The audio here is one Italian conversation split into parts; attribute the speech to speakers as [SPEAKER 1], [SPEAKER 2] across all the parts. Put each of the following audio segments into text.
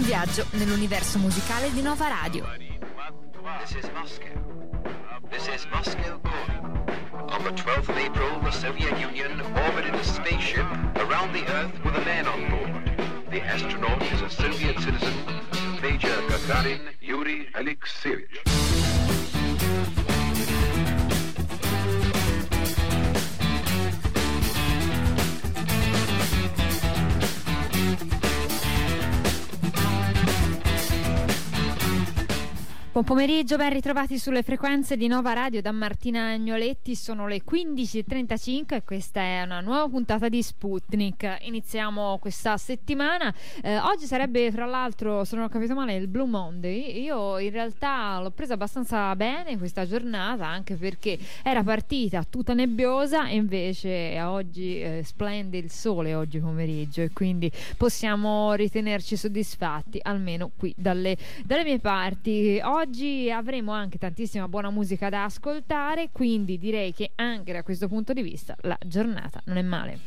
[SPEAKER 1] viaggio nell'universo musicale di Nova Radio.
[SPEAKER 2] This is Moscow. This is Moscow calling. On the 12th of April, the Soviet Union orbited a spaceship around the Earth with a man on board. The astronaut is a Soviet citizen, Major Gagarin Yuri Alexeyevich.
[SPEAKER 1] Buon pomeriggio, ben ritrovati sulle frequenze di Nova Radio da Martina Agnoletti. Sono le 15.35 e questa è una nuova puntata di Sputnik. Iniziamo questa settimana. Oggi sarebbe, fra l'altro, se non ho capito male, il Blue Monday. Io in realtà l'ho presa abbastanza bene questa giornata, anche perché era partita tutta nebbiosa e invece oggi splende il sole oggi pomeriggio e quindi possiamo ritenerci soddisfatti, almeno qui dalle mie parti. Oggi avremo anche tantissima buona musica da ascoltare, quindi direi che anche da questo punto di vista la giornata non è male.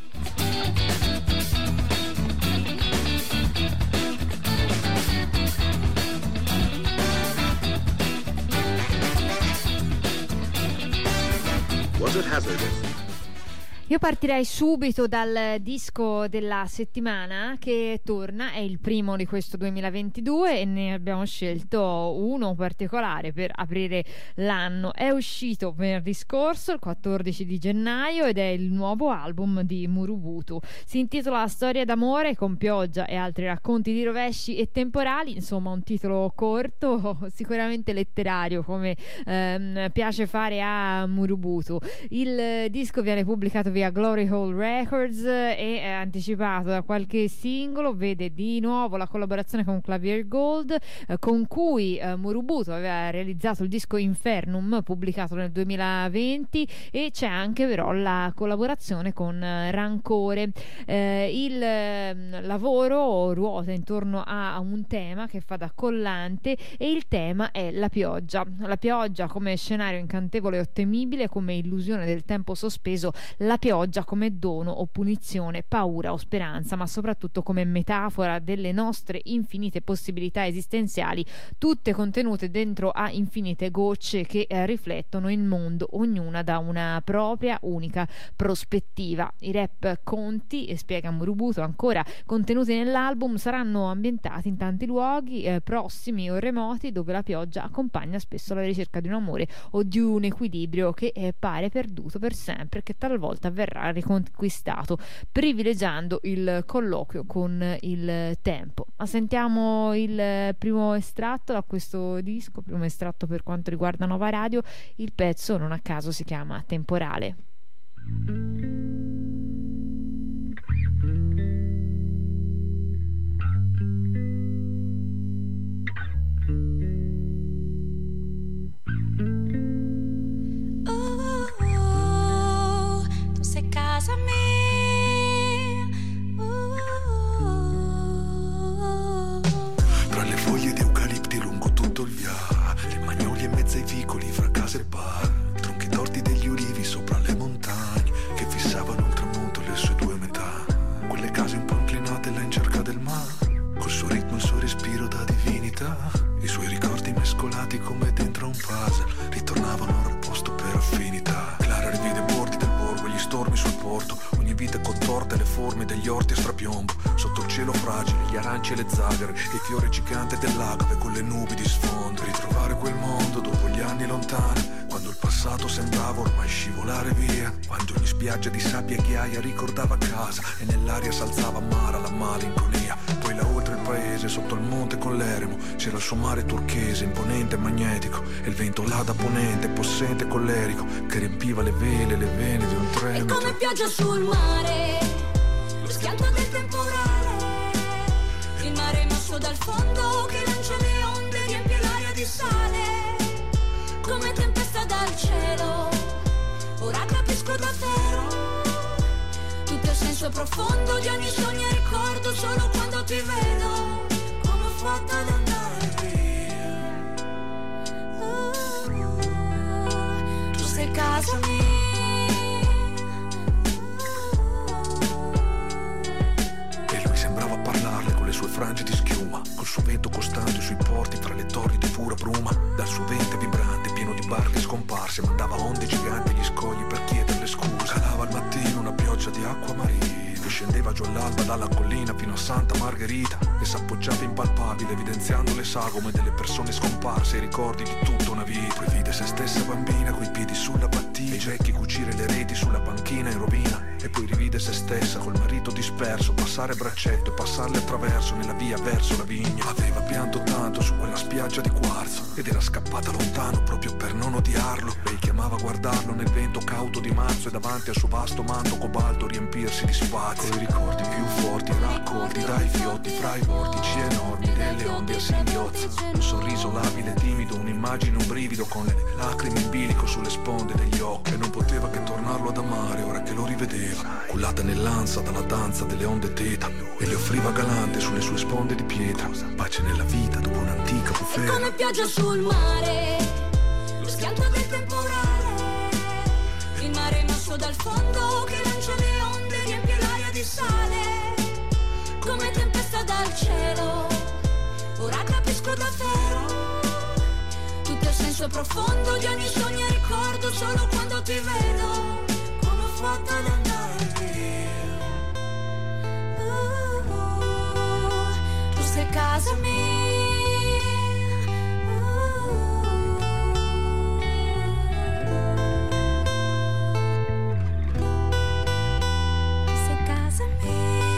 [SPEAKER 3] Was it hazardous?
[SPEAKER 1] Io partirei subito dal disco della settimana che torna, è il primo di questo 2022 e ne abbiamo scelto uno particolare per aprire l'anno. È uscito venerdì scorso, il 14 di gennaio, ed è il nuovo album di Murubutu. Si intitola Storia d'amore con pioggia e altri racconti di rovesci e temporali, insomma un titolo corto, sicuramente letterario come piace fare a Murubutu. Il disco viene pubblicato via Glory Hole Records e è anticipato da qualche singolo. Vede di nuovo la collaborazione con Clavier Gold, con cui Murubutu aveva realizzato il disco Infernum pubblicato nel 2020, e c'è anche però la collaborazione con Rancore. Il lavoro ruota intorno a un tema che fa da collante e il tema è la pioggia come scenario incantevole e ottemibile, come illusione del tempo sospeso, la pioggia come dono o punizione, paura o speranza, ma soprattutto come metafora delle nostre infinite possibilità esistenziali, tutte contenute dentro a infinite gocce che riflettono il mondo, ognuna da una propria unica prospettiva. I rap conti, e spiega Murubutu ancora, contenuti nell'album saranno ambientati in tanti luoghi prossimi o remoti, dove la pioggia accompagna spesso la ricerca di un amore o di un equilibrio che pare perduto per sempre, che talvolta verrà riconquistato, privilegiando il colloquio con il tempo. Ma sentiamo il primo estratto da questo disco, primo estratto per quanto riguarda Nova Radio. Il pezzo non a caso si chiama Temporale.
[SPEAKER 4] Casa mia,
[SPEAKER 5] tra le foglie di eucalipti lungo tutto il viale, magnoli e mezzo ai vicoli fra casa e bar, tronchi torti degli ulivi sopra le montagne che fissavano il tramonto e le sue due metà, quelle case un po' inclinate là in cerca del mare, col suo ritmo e il suo respiro da divinità, i suoi ricordi mescolati come dentro un puzzle ritornavano al posto per affinità. Clara rivide bordi del borgo, gli stormi sul porto, ogni vita è contorta e le forme degli orti a strapiombo, sotto il cielo fragile, gli aranci e le zagare, e il fiore gigante dell'agave con le nubi di sfondo. Ritrovare quel mondo dopo gli anni lontani, quando il passato sembrava ormai scivolare via, quando ogni spiaggia di sabbia e ghiaia ricordava casa e nell'aria s'alzava amara la malinconia. Poi là oltre il paese, sotto il monte con l'eremo, c'era il suo mare turchese, imponente e magnetico, e il vento là da ponente, possente e collerico, che riempiva le vele, le vene di un treno.
[SPEAKER 4] è come pioggia sul mare, lo schianto del temporale, il mare mosso dal fondo che lancia le onde, riempie l'aria di sale, come tempesta dal cielo. Ora capisco davvero tutto il senso profondo di ogni sogno e ricordo, solo quando ti vedo, come ho fatto ad andare via. Tu sei casa mia.
[SPEAKER 5] E lui sembrava parlarle con le sue frange di schiuma, piuma, col suo vento costante sui porti fra le torri di pura bruma. Dal suo ventre vibrante pieno di barche scomparse mandava onde giganti agli scogli per chiederle scuse. Calava al mattino una pioggia di acqua marina che scendeva giù all'alba dalla collina fino a Santa Margherita e s'appoggiava impalpabile evidenziando le sagome delle persone scomparse e i ricordi di tutta una vita. Poi vide se stessa bambina coi piedi sulla battina, i gechi cucire le reti sulla panchina in rovina, e poi rivide se stessa col marito disperso passare a braccetto e passarle attraverso nella via verso la vigna. Aveva pianto tanto su quella spiaggia di quarzo ed era scappata lontano proprio per non odiarlo. Lei chiamava a guardarlo nel vento cauto di marzo e davanti al suo vasto manto cobalto riempirsi di spazio. Con i ricordi più forti raccolti dai fiotti fra i vortici enormi delle onde a singhiozzo. Un sorriso labile e timido, un'immagine, un brivido con le lacrime in bilico sulle sponde degli occhi. E non poteva che tornarlo ad amare ora che lo rivedeva, cullata nell'ansa dalla danza delle onde teta, e le offriva galante sulle sue sponde di pietra pace nella vita dopo un'antica bufera.
[SPEAKER 4] Come pioggia sul mare, lo schianto del temporale, il mare mosso dal fondo che lancia le onde, riempie l'aria di sale, come tempesta dal cielo. Ora capisco davvero tutto il senso profondo di ogni sogno e ricordo solo quando ti vedo. Come ho fatto ad andare via? Tu sei casa mia. Sei casa mia.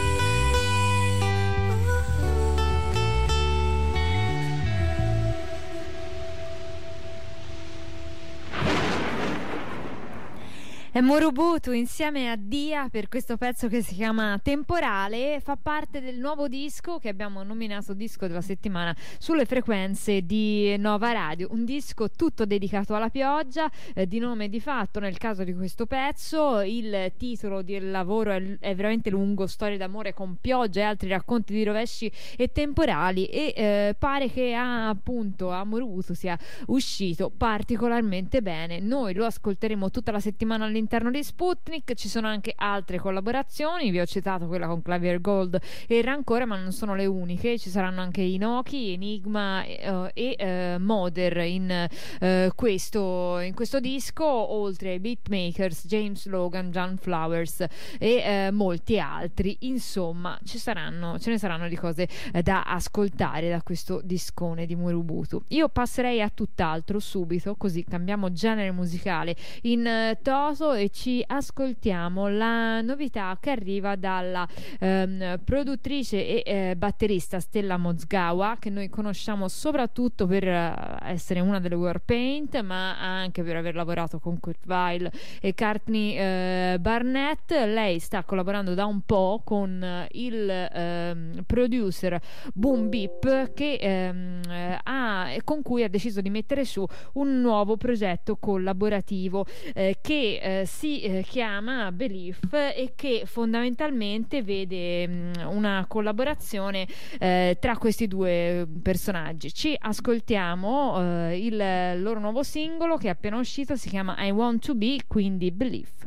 [SPEAKER 1] È Murubutu insieme a Dia per questo pezzo che si chiama Temporale. Fa parte del nuovo disco che abbiamo nominato disco della settimana sulle frequenze di Nova Radio, un disco tutto dedicato alla pioggia, di nome di fatto nel caso di questo pezzo. Il titolo del lavoro è veramente lungo, storie d'amore con pioggia e altri racconti di rovesci e temporali, e pare che appunto a Murubutu sia uscito particolarmente bene. Noi lo ascolteremo tutta la settimana all'interno di Sputnik. Ci sono anche altre collaborazioni, vi ho citato quella con Clavier Gold e Rancore, ma non sono le uniche. Ci saranno anche Inoki, Enigma e Moder in questo disco, oltre ai beatmakers James Logan, John Flowers e molti altri. Insomma, ce ne saranno di cose da ascoltare da questo discone di Murubutu. Io passerei a tutt'altro subito, così cambiamo genere musicale in toto e ci ascoltiamo la novità che arriva dalla produttrice e batterista Stella Mozgawa, che noi conosciamo soprattutto per essere una delle Warpaint, ma anche per aver lavorato con Kurt Weill e Courtney Barnett. Lei sta collaborando da un po' con il producer Boom Beep, con cui ha deciso di mettere su un nuovo progetto collaborativo che si chiama Belief, e che fondamentalmente vede una collaborazione tra questi due personaggi. Ci ascoltiamo il loro nuovo singolo che è appena uscito, si chiama I Want to Be, quindi Belief.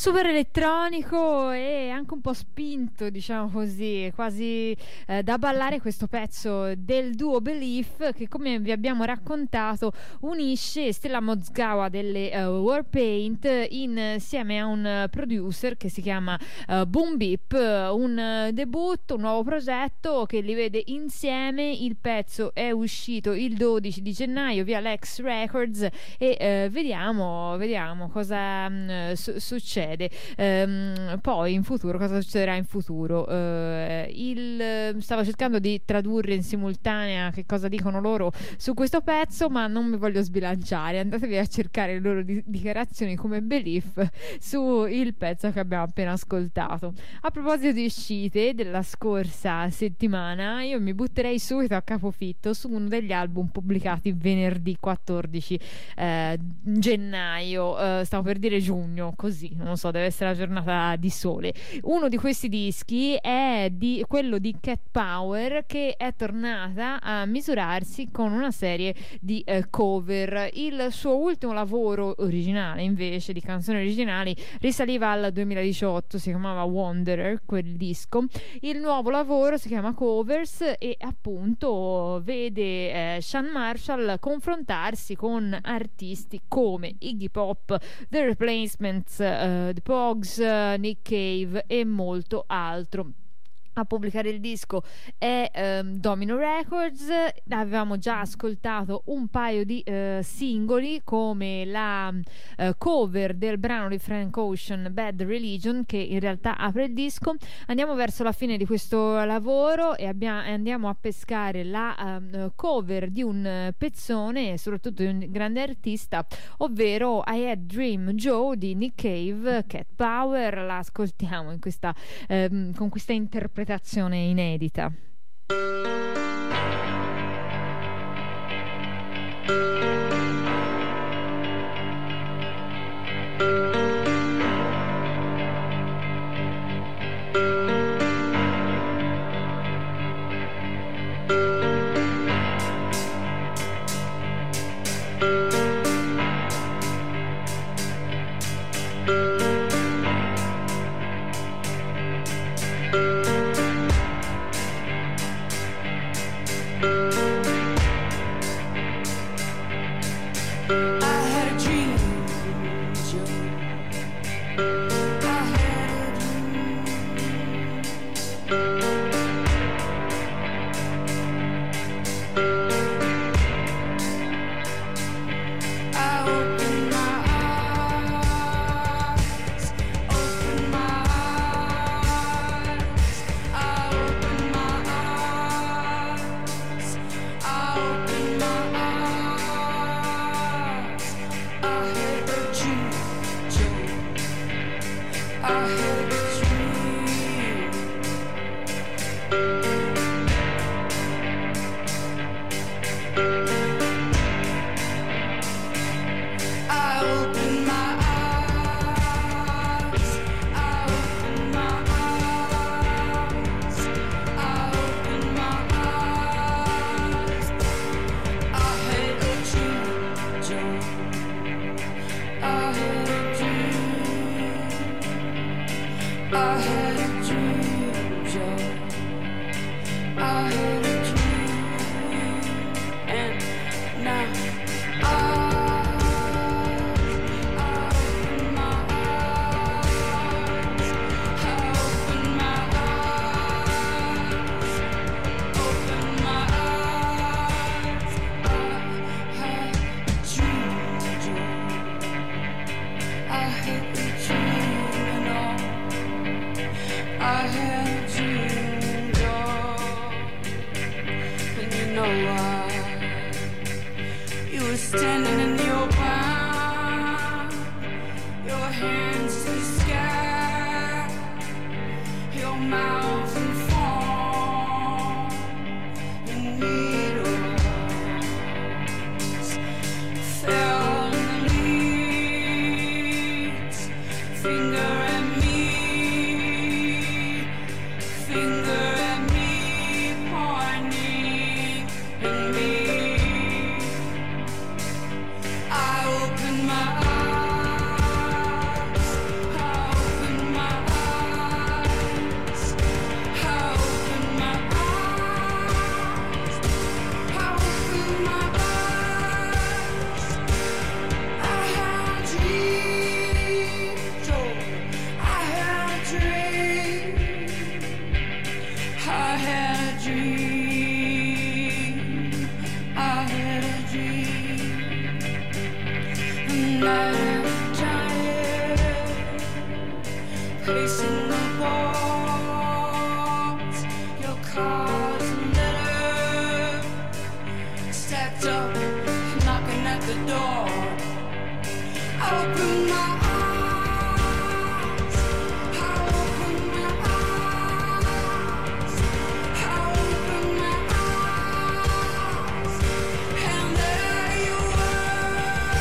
[SPEAKER 1] super elettronico e anche un po' spinto, diciamo così, quasi da ballare, questo pezzo del duo Belief, che, come vi abbiamo raccontato, unisce Stella Mozgawa delle Warpaint insieme a un producer che si chiama Boom Beep, un debutto, un nuovo progetto che li vede insieme. Il pezzo è uscito il 12 di gennaio via Lex Records e vediamo cosa succede. Poi in futuro, cosa succederà in futuro. Stavo cercando di tradurre in simultanea che cosa dicono loro su questo pezzo, ma non mi voglio sbilanciare. Andatevi a cercare le loro dichiarazioni come Belief su il pezzo che abbiamo appena ascoltato. A proposito di uscite della scorsa settimana, io mi butterei subito a capofitto su uno degli album pubblicati venerdì 14 gennaio, stavo per dire giugno, così, non so, deve essere la giornata di sole. Uno di questi dischi è quello di Cat Power, che è tornata a misurarsi con una serie di cover. Il suo ultimo lavoro originale, invece, di canzoni originali, risaliva al 2018, si chiamava Wanderer quel disco. Il nuovo lavoro si chiama Covers e appunto vede Sean Marshall confrontarsi con artisti come Iggy Pop, The Replacements, The Pogues, Nick Cave e molto altro. A pubblicare il disco è Domino Records. Avevamo già ascoltato un paio di singoli, come la cover del brano di Frank Ocean, Bad Religion, che in realtà apre il disco. Andiamo verso la fine di questo lavoro e andiamo a pescare la cover di un pezzone, soprattutto di un grande artista, ovvero I Had Dream Joe di Nick Cave. Cat Power la ascoltiamo in questa con questa interpretazione inedita.
[SPEAKER 4] dream, I had a dream, and I'm tired, pacing the walls, your cards and letters stacked up, knocking at the door. I open my eyes, I open my eyes, I open my eyes, and there you were.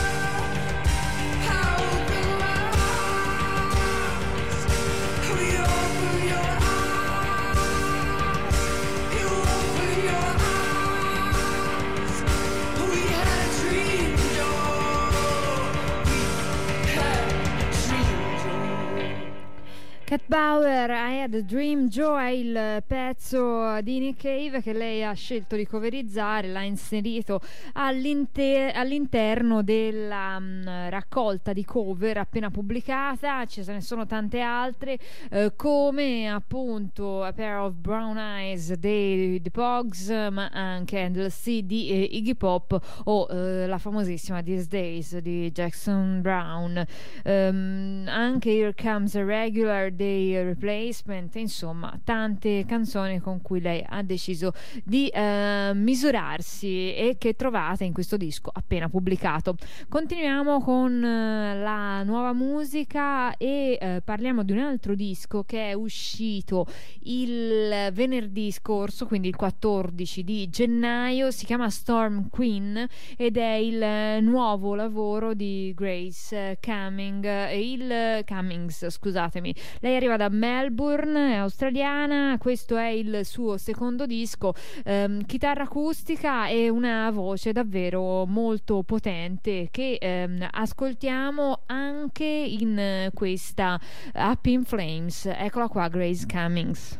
[SPEAKER 4] I open my eyes, we open your eyes, you open your eyes. We had a dream, Joe. We had a dream, Joe.
[SPEAKER 1] Cat Bauer, I Had a Dream. Joe è il pezzo di Nick Cave che lei ha scelto di coverizzare, l'ha inserito all'interno della raccolta di cover appena pubblicata. Ce ne sono tante altre, come appunto A Pair of Brown Eyes dei The Pogues, ma anche Endless Sea di Iggy Pop, o la famosissima These Days di Jackson Browne, anche Here Comes a Regular dei Replacement. Insomma, tante canzoni con cui lei ha deciso di misurarsi e che trovate in questo disco appena pubblicato. Continuiamo con la nuova musica e parliamo di un altro disco che è uscito il venerdì scorso, quindi il 14 di gennaio. Si chiama Storm Queen ed è il nuovo lavoro di Grace Cummings, scusatemi. Lei arriva da Melbourne, è australiana. Questo è il suo secondo disco, chitarra acustica e una voce davvero molto potente che ascoltiamo anche in questa Up in Flames. Eccola qua, Grace Cummings.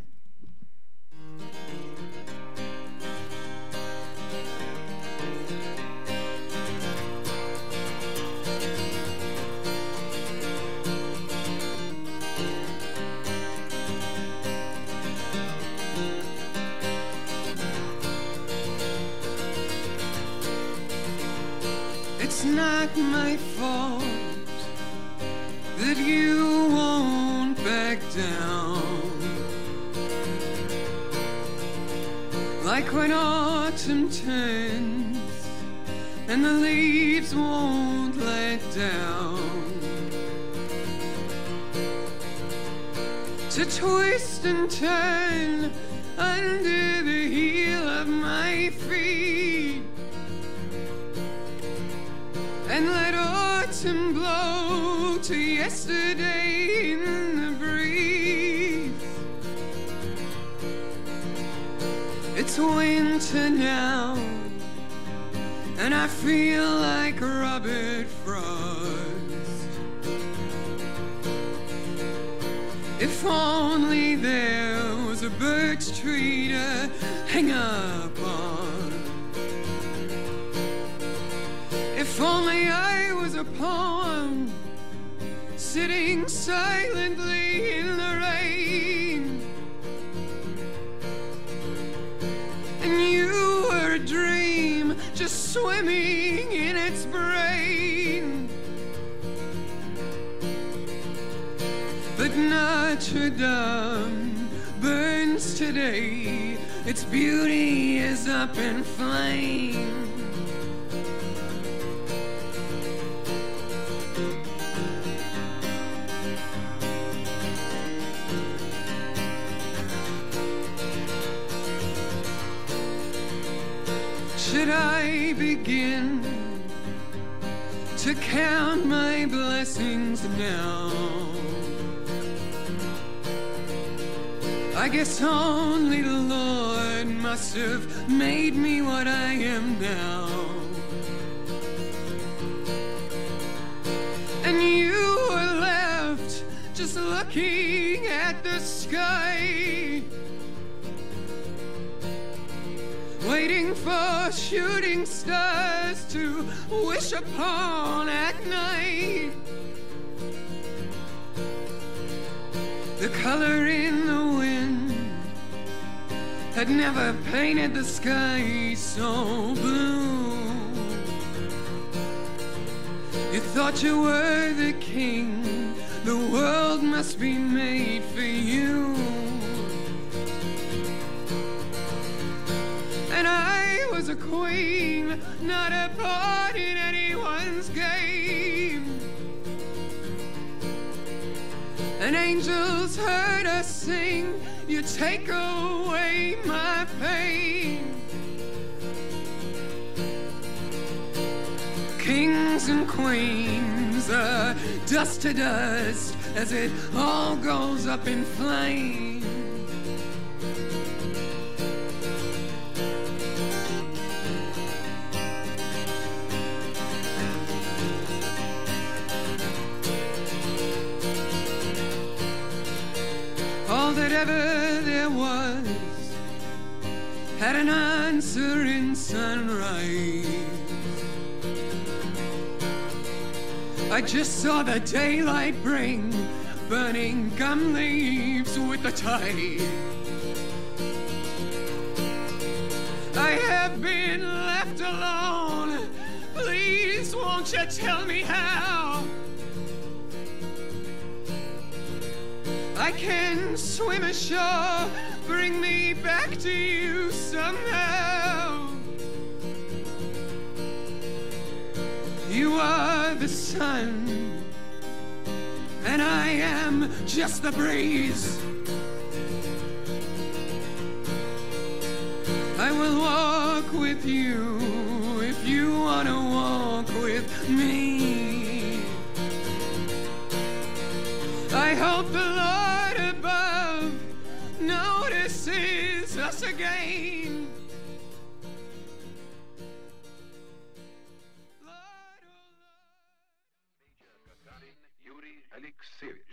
[SPEAKER 3] It's not my fault that you won't back down. Like when autumn turns and the leaves won't let down, to twist and turn under the heel of my feet, and let autumn blow to yesterday in the breeze. It's winter now, and I feel like Robert Frost. If only there was a birch tree to hang up on. If only I was a poem sitting silently in the rain, and you were a dream just swimming in its brain. But Notre Dame burns today, its beauty is up in flame. Should I begin to count my blessings now? I guess only the Lord must have made me what I am now. And you were left just looking at the sky, waiting for shooting stars to wish upon at night. The color in the wind had but never painted the sky so blue. You thought you were the king, the world must be made for you. And I was a queen, not a part in anyone's game. And angels heard us sing, you take away my pain. Kings and queens are dust to dust as it all goes up in flames. All that ever there was had an answer in sunrise. I just saw the daylight bring burning gum leaves with the tide. I have been left alone. Please, won't you tell me how? I can swim ashore, bring me back to you somehow. You are the sun, and I am just the breeze. I will walk with you if you want to walk with me. I hope the Lord above notices us again.
[SPEAKER 2] Yuri Alexeyevich.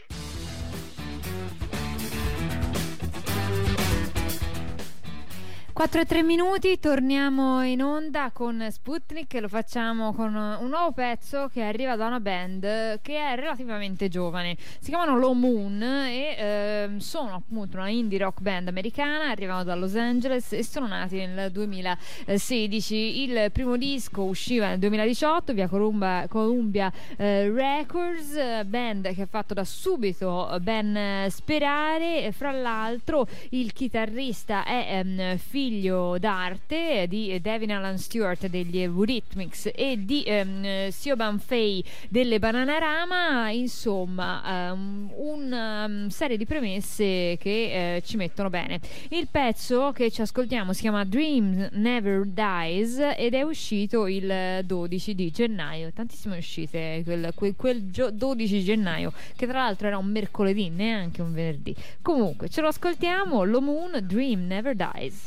[SPEAKER 1] Quattro e 3 minuti, torniamo in onda con Sputnik. Lo facciamo con un nuovo pezzo che arriva da una band che è relativamente giovane. Si chiamano Low Moon e sono appunto una indie rock band americana. Arrivano da Los Angeles e sono nati nel 2016. Il primo disco usciva nel 2018 via Columbia Records, band che ha fatto da subito ben sperare. Fra l'altro il chitarrista è figlio d'arte di Devin Alan Stewart degli Eurythmics e di Siobhan Fay delle Bananarama. Insomma, una serie di premesse che ci mettono bene. Il pezzo che ci ascoltiamo si chiama Dream Never Dies ed è uscito il 12 di gennaio. Tantissime uscite quel 12 gennaio, che tra l'altro era un mercoledì, neanche un venerdì. Comunque ce lo ascoltiamo. Low Moon, Dream Never Dies.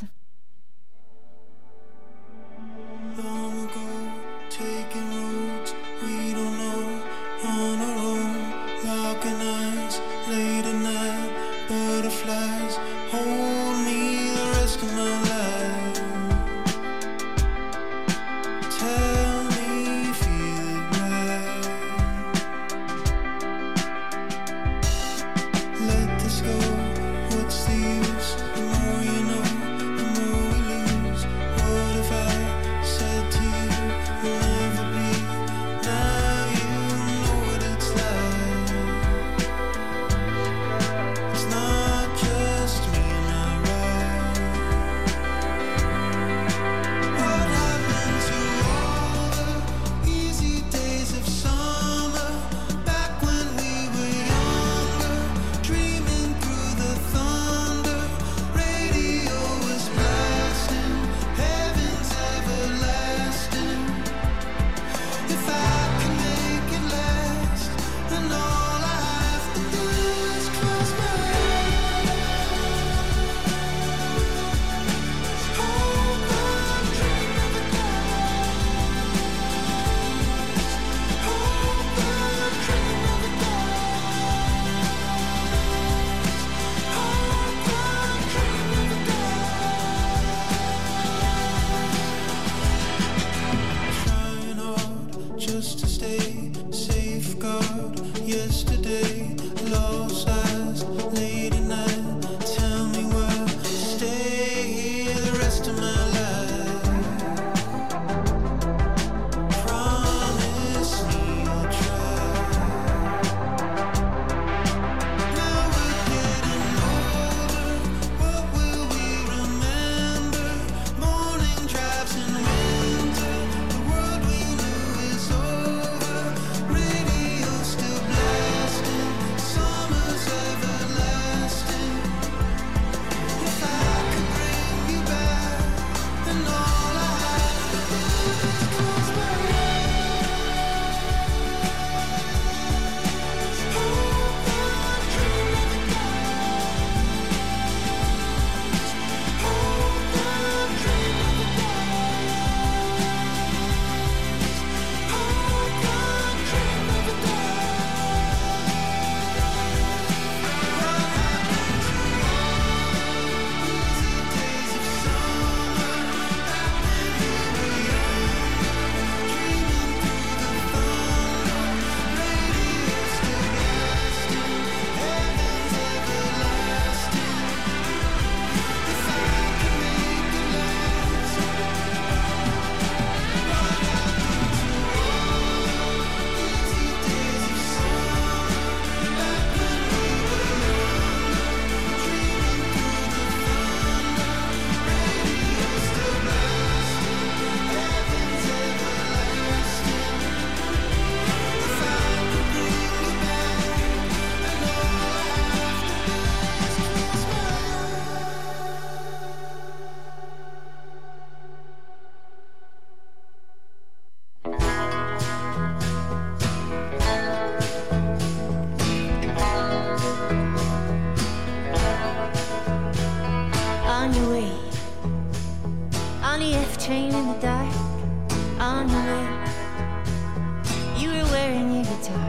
[SPEAKER 6] Long ago, taking roads we don't know, on our own, locking eyes, late at night, butterflies, hold me the rest of my life. Tell me, feel it right. Let this go, what's the use? The more you know, the more we lose. What if I said to you, you'll never be
[SPEAKER 7] on the F train in the dark, on your way. You were wearing your guitar.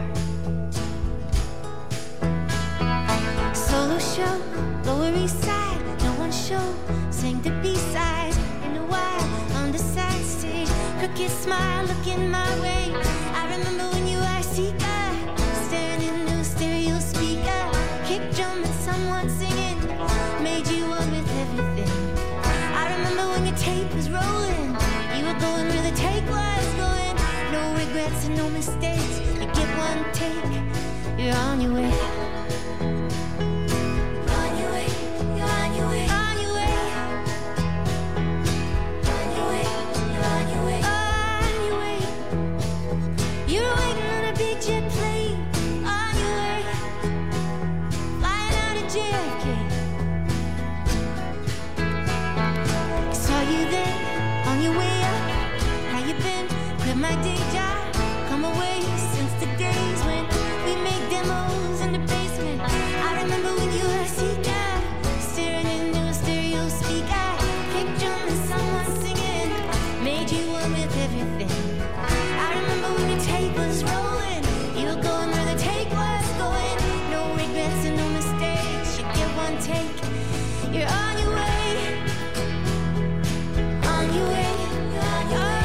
[SPEAKER 7] Solo show, Lower East Side, no one show. Sang the B-sides in a while on the side stage. Crooked smile looking my way. I remember when you were a seeker, staring into a stereo speaker. Kick drum and someone singing made you one with everything. I remember when your tape was rolling, you were going where the take was going. No regrets and no mistakes. You get one take, you're on your way. On your way, you're on your way. On your way. On your way, you're on your way. On your way. You're waiting on a big jet plane. On your way. Flying out of JFK. Saw you there, on your way up. How you been? Quit my day job. Come away since the days when we made demos in the basement. I remember when you were a seeker, staring into a stereo speaker. Kick drum and someone singing made you one with everything. I remember when your tape was rolling, you were going where the take was going. No regrets and no mistakes. You get one take, you're on your way. On your way, on your way.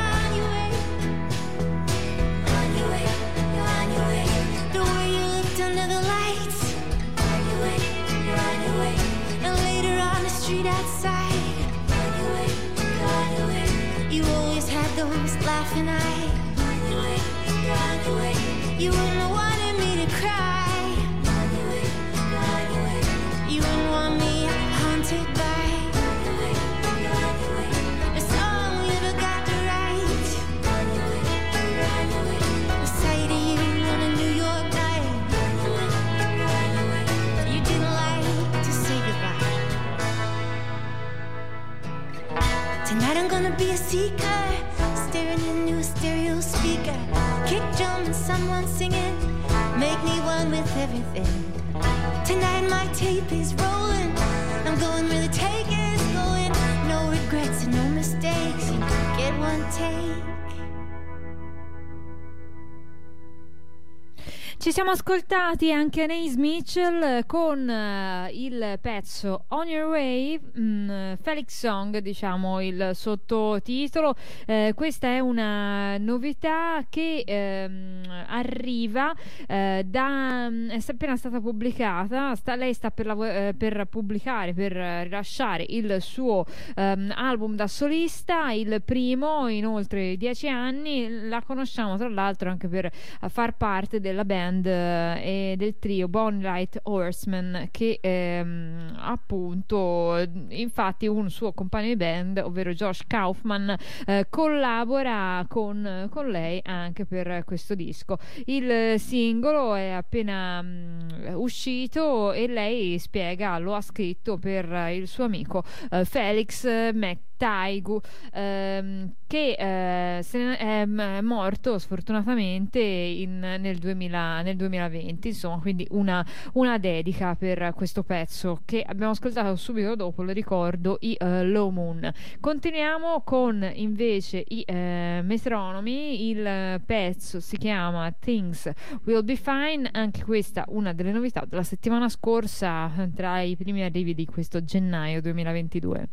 [SPEAKER 7] On your way, you're on your way. The way you looked under the lights. On your way, you're on your way. And later on the street outside. On your way, you're on your way. You always had those laughing eyes. On your way, you're on your way. You wouldn't have wanted me to cry. On your way, you're on your way. You wouldn't want me haunted by. On your way, you're on your way. A song we never got to write. On your way, you're on your way. The sight of you on a New York night. On your way, you're on your way. You didn't like to say goodbye. Tonight I'm gonna be a seeker, staring into a stereo speaker. Kick drum and someone singing make me one with everything. Tonight my tape is rolling, I'm going where the take is going. No regrets and no mistakes. You get one take.
[SPEAKER 1] Ci siamo ascoltati anche Anaïs Mitchell con il pezzo On Your Way, Felix Song, diciamo il sottotitolo. Questa è una novità che arriva è appena stata pubblicata. Lei sta per pubblicare, per rilasciare il suo album da solista, il primo in oltre 10 anni. La conosciamo tra l'altro anche per far parte della band e del trio Bonnie Light Horseman, che appunto, infatti, un suo compagno di band, ovvero Josh Kaufman, collabora con lei anche per questo disco. Il singolo è appena uscito e lei spiega lo ha scritto per il suo amico Felix McTaigu, che se ne è morto sfortunatamente nel 2020, insomma, quindi una dedica per questo pezzo che abbiamo ascoltato subito dopo, lo ricordo, i Low Moon. Continuiamo con invece i Metronomi. Il pezzo si chiama Things Will Be Fine, anche questa una delle novità della settimana scorsa, tra i primi arrivi di questo gennaio 2022.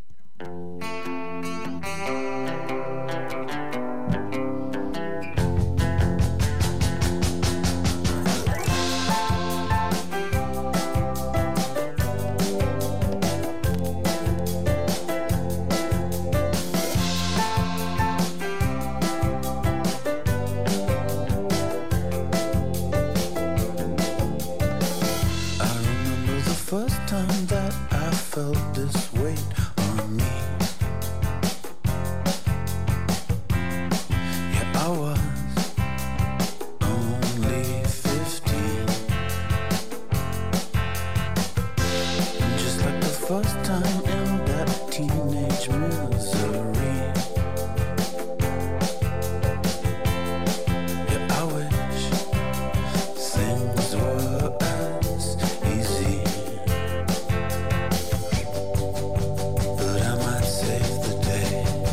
[SPEAKER 6] First time that I felt this weight on me. Yeah, I was only 15. And just like the first time in that teenage misery. Yeah, I wish things were as easy. But I might save the day.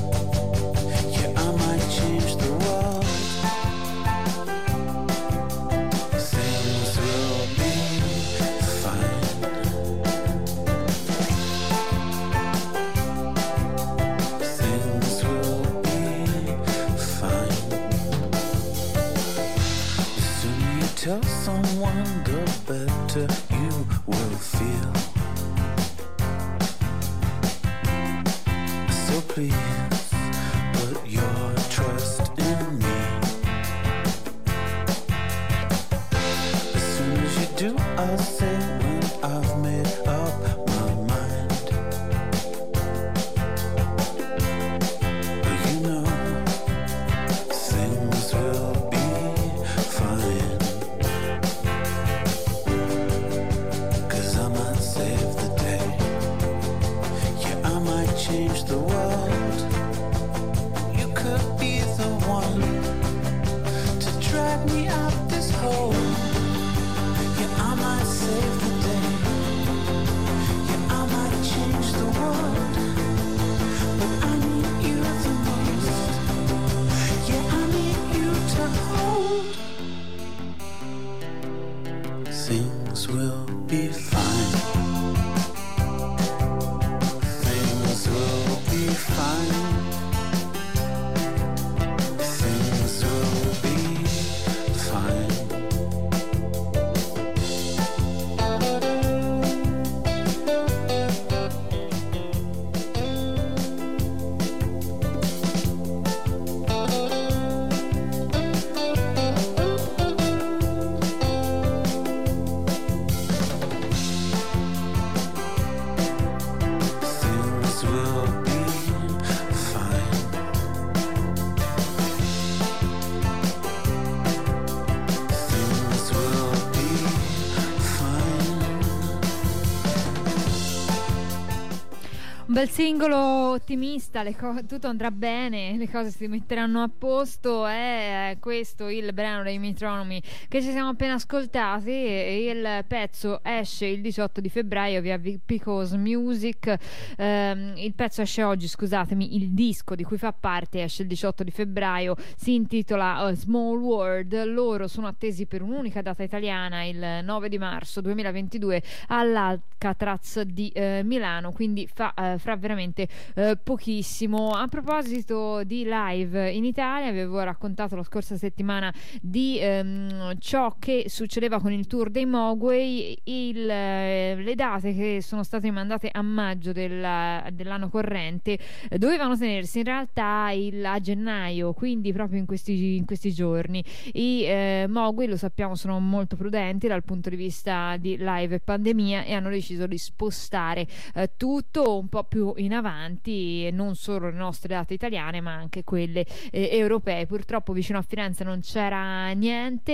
[SPEAKER 6] one, the better you will feel. So please put your trust in me. As soon as you do, I'll say when I've made up my mind. You know, things will be fine. 'Cause I might save the day. Yeah, I might change the world. You could be the one to drag me out this hole. Yeah, I might save the day. Yeah, I might change the world. But I need you the most. Yeah, I need you to hold. Things will be fine. Things will be fine. Things will be fine. Things will be fine. Things will be fine.
[SPEAKER 1] Un bel singolo ottimista, tutto andrà bene, le cose si metteranno a posto. È questo il brano dei Metronomy che ci siamo appena ascoltati. Il pezzo esce il 18 di febbraio via Because Music. Il pezzo esce oggi, scusatemi, il disco di cui fa parte esce il 18 di febbraio, si intitola Small World. Loro sono attesi per un'unica data italiana il 9 di marzo 2022 all'Alcatraz di Milano, quindi fra veramente pochissimo. A proposito di live in Italia, avevo raccontato la scorsa settimana di ciò che succedeva con il tour dei Mogwai. Le date che sono state mandate a maggio dell'anno corrente dovevano tenersi in realtà a gennaio, quindi proprio in questi giorni. I Mogwai, lo sappiamo, sono molto prudenti dal punto di vista di live e pandemia e hanno deciso di spostare tutto un po' più in avanti, non solo le nostre date italiane ma anche quelle europee. Purtroppo vicino a Firenze non c'era niente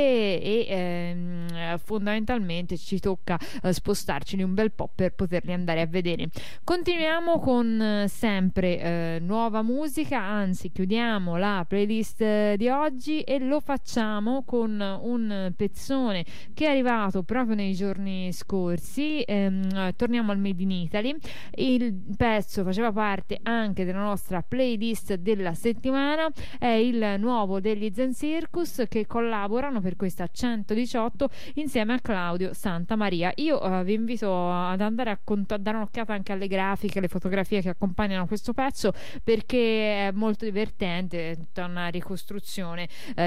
[SPEAKER 1] e fondamentalmente ci tocca spostarci di un bel po' per poterli andare a vedere. Continuiamo con sempre nuova musica, anzi chiudiamo la playlist di oggi e lo facciamo con un pezzone che è arrivato proprio nei giorni scorsi. Torniamo al Made in Italy. Il pezzo faceva parte anche della nostra playlist della settimana, è il nuovo degli Zen Circus che collaborano per questa 118 insieme a Claudio Santamaria. Io vi invito ad andare a dare un'occhiata anche alle grafiche, alle fotografie che accompagnano questo pezzo, perché è molto divertente, è tutta una ricostruzione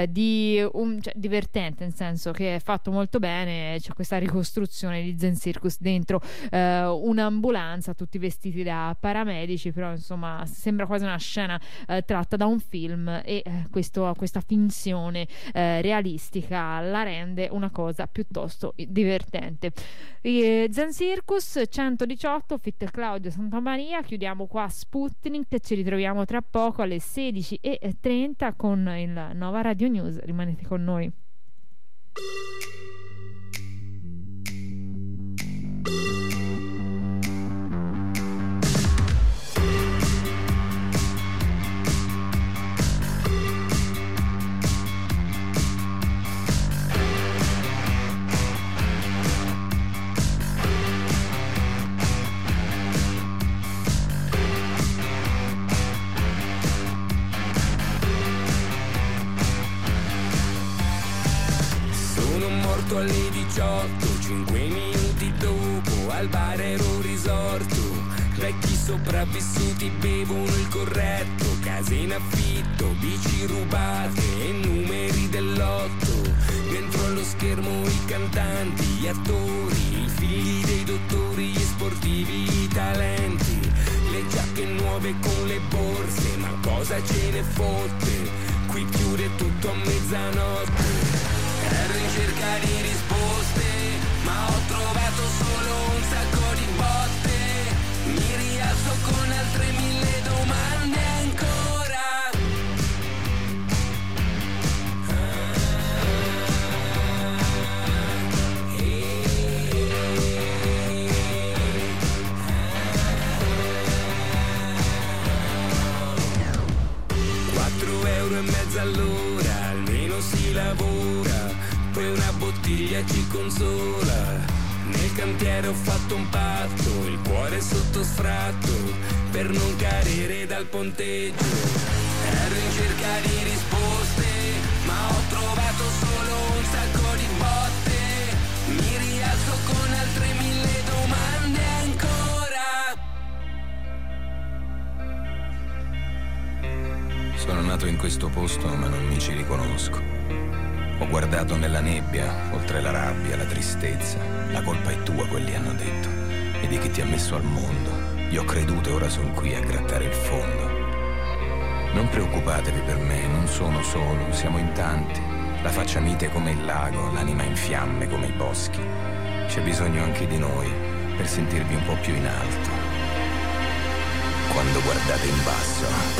[SPEAKER 1] divertente nel senso che è fatto molto bene. C'è questa ricostruzione di Zen Circus dentro un'ambulanza, tutti vestiti da paramedici, però insomma sembra quasi una scena tratta da un film e questa finzione realistica la rende una cosa piuttosto divertente. Zen Circus 118 fit Claudio Santamaria. Chiudiamo qua Sputnik, ci ritroviamo tra poco alle 16:30 con il Nova Radio News. Rimanete con noi.
[SPEAKER 8] Alle 18, 5 minuti dopo, al bar ero risorto. Vecchi sopravvissuti bevono il corretto, case in affitto, bici rubate e numeri dell'otto. Dentro allo schermo i cantanti, gli attori, i figli dei dottori, gli sportivi, i talenti, le giacche nuove con le borse, ma cosa ce ne fotte? Qui chiude tutto a mezzanotte. Ero in cerca di risposte, ma ho trovato solo un sacco di botte. Mi rialzo con altre 1000 domande ancora. €4,50 all'ora, almeno si lavora, poi una bottiglia ci consola. Nel cantiere ho fatto un patto, il cuore sotto sfratto, per non cadere dal ponteggio. Ero in cerca di risposte, ma ho trovato solo un sacco di botte. Mi rialzo con altre 1000 domande ancora.
[SPEAKER 9] Sono nato in questo posto ma non mi ci riconosco. Ho guardato nella nebbia, oltre la rabbia, la tristezza. La colpa è tua, quelli hanno detto, e di chi ti ha messo al mondo. Io ho creduto e ora sono qui a grattare il fondo. Non preoccupatevi per me, non sono solo, siamo in tanti. La faccia mite come il lago, l'anima in fiamme come i boschi. C'è bisogno anche di noi per sentirvi un po' più in alto. Quando guardate in basso.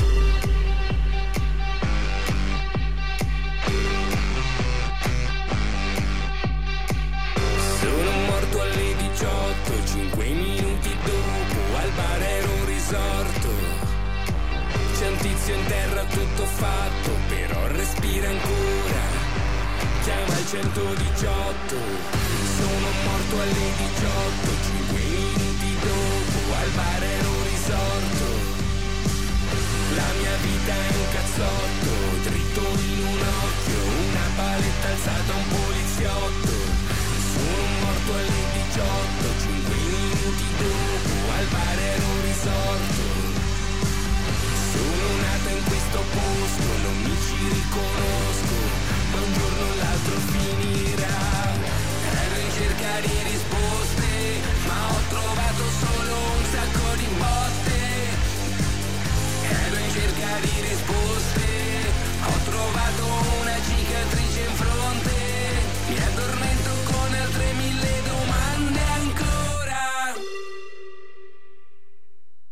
[SPEAKER 8] Alle 18, 5 minuti dopo, al bar ero risorto. C'è un tizio in terra tutto fatto, però respira ancora. Chiama il 118. Sono morto alle 18, 5 minuti dopo, al bar ero risorto. La mia vita è un cazzotto, dritto in un occhio, una paletta alzata a un poliziotto. Sono morto alle 18, 5 minuti dopo, al bar ero risorto. Sono nato in questo posto, non mi ci riconosco, ma un giorno o l'altro finirà. Ero in cerca di risposte, ma ho trovato solo un sacco di botte. Ero in cerca di risposte.